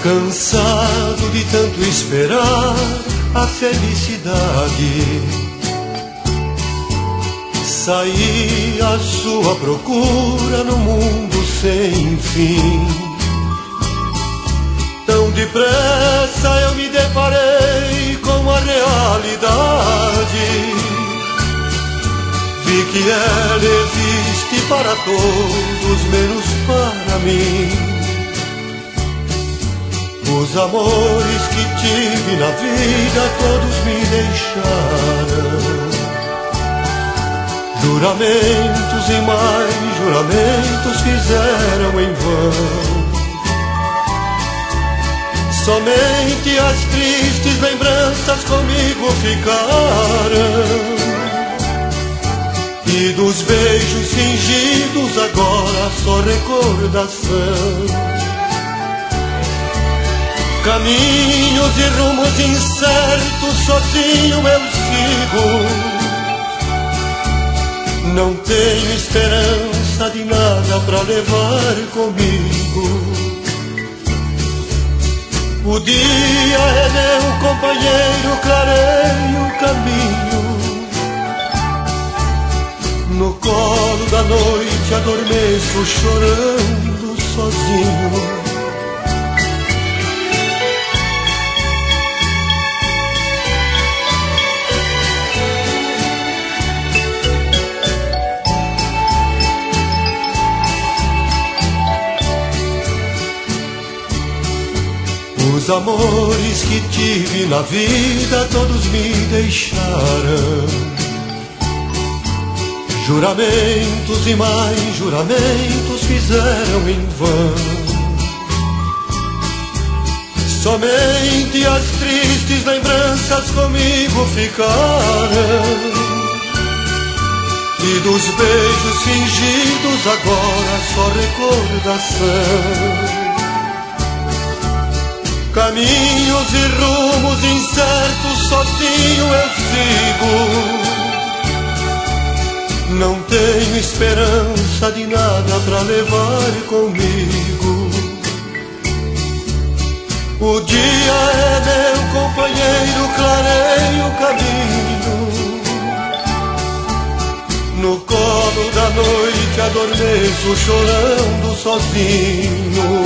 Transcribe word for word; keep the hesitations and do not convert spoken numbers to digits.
Cansado de tanto esperar a felicidade, saí à sua procura no mundo sem fim. Tão depressa eu me deparei com a realidade. Vi que ela existe para todos, menos para mim. Os amores que tive na vida todos me deixaram. Juramentos e mais juramentos fizeram em vão. Somente as tristes lembranças comigo ficaram. E dos beijos fingidos agora só recordação. Caminhos e rumos incertos, sozinho eu sigo. Não tenho esperança de nada pra levar comigo. O dia é meu companheiro, clareia o caminho. No colo da noite adormeço chorando sozinho. Os amores que tive na vida todos me deixaram. Juramentos e mais juramentos fizeram em vão. Somente as tristes lembranças comigo ficaram. E dos beijos fingidos agora só recordação. Caminhos e rumos incertos, sozinho eu sigo. Não tenho esperança de nada pra levar comigo. O dia é meu companheiro, clareia o caminho. No colo da noite adormeço chorando sozinho.